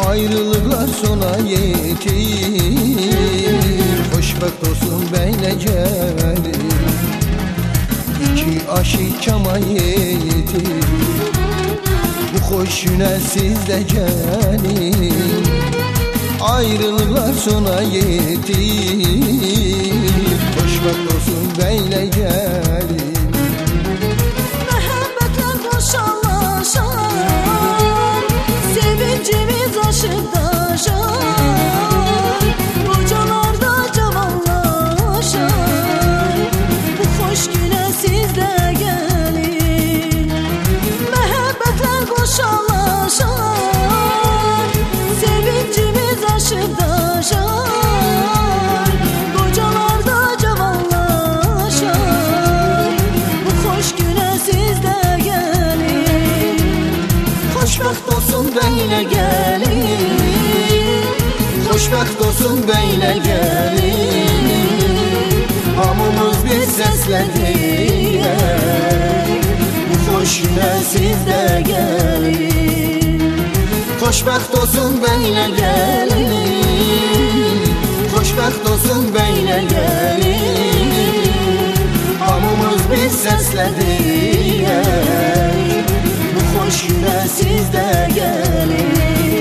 Ayrılıklar sona yetir, xoşbəxt olsun bəylə gəlir. İki aşık kama yetir, bu xoş günə siz də gəlin. Ayrılıklar sona yetir, xoşbəxt olsun bəylə gəlir. Məhəbbətlər boşanlaşar, sevincimiz aşıb daşar, qocalarda cavanlaşar, bu xoş günə siz də gəlin. Məhəbbətlər boşanlaşar, sevincimiz aşıb daşar, qocalarda cavanlaşar, bu xoş günə siz də gəlin. Xoşbəxt olsun bəylə gəlin, Xoşbəxt olsun bəylə gəlin. Hamımız bir səslə deyək, bu xoş günə siz də gəlin. Xoşbəxt olsun bəylə gəlin, xoşbəxt olsun bəylə gəlin. Hamımız bir səslə deyək, bu xoş günə siz də gəlin.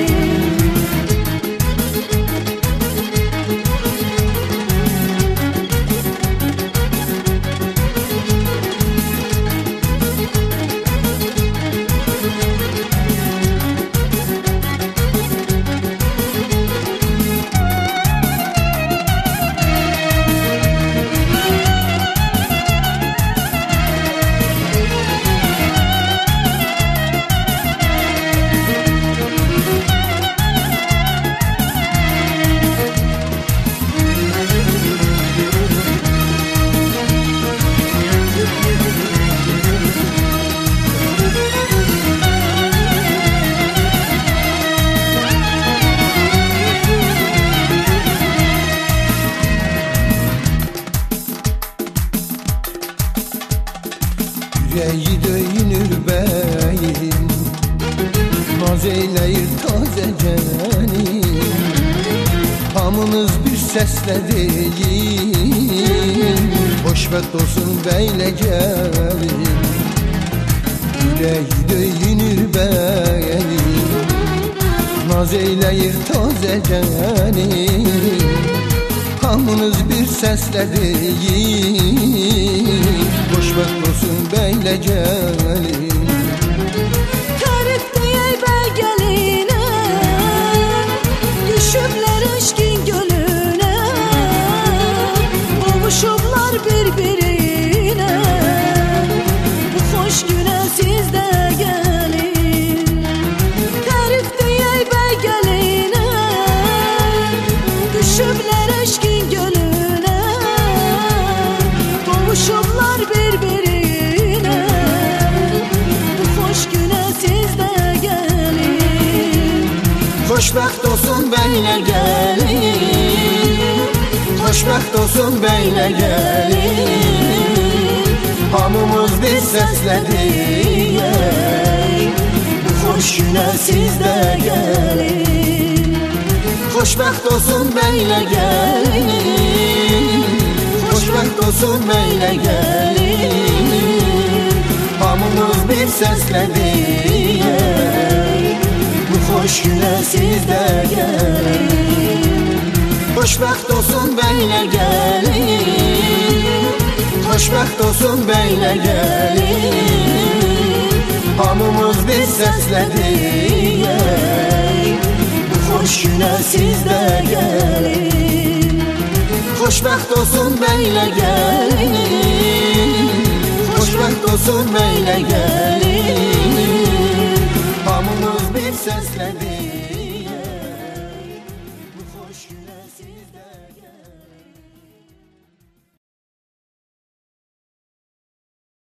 Yüreği döyünür bəyim, naz eyləyir tazə gənim. Hamınız bir səslə deyin, xoşbəxt olsun bəylə gəlin. Yüreği döyünür bəyim, naz eyləyir tazə gənim. Hamınız bir səslə deyin, xoşbəxt olsun bəylə gəlin. tərif deyək bəy gəlinə, düşüblər eşqin gölünə, qovuşublar bir-birinə, bu xoş günə siz də gəlin. Tərif deyək bəy gəlinə, düşüblər eşqin gölünə, qovuşublar bir-birinə, bu xoş günə siz də gəlin. Xoşbəxt olsun bəylə gəlin, xoşbəxt olsun bəylə gəlin. Hamımız bir səslə deyək, bu xoş günə siz də gəlin. Xoşbəxt olsun bəylə gəlin, xoşbəxt olsun bəylə gəlin. Hamımız bir səslə deyək, bu xoş günə siz də gəlin. Xoşbəxt olsun bəylə gəlin, xoşbəxt olsun bəylə gəlin. Hamımız bir səslə deyək, bu xoş günə siz də gəlin. Xoşbəxt olsun bəylə gəlin, xoşbəxt olsun bəylə gəlin. Hamımız bir səslə deyək.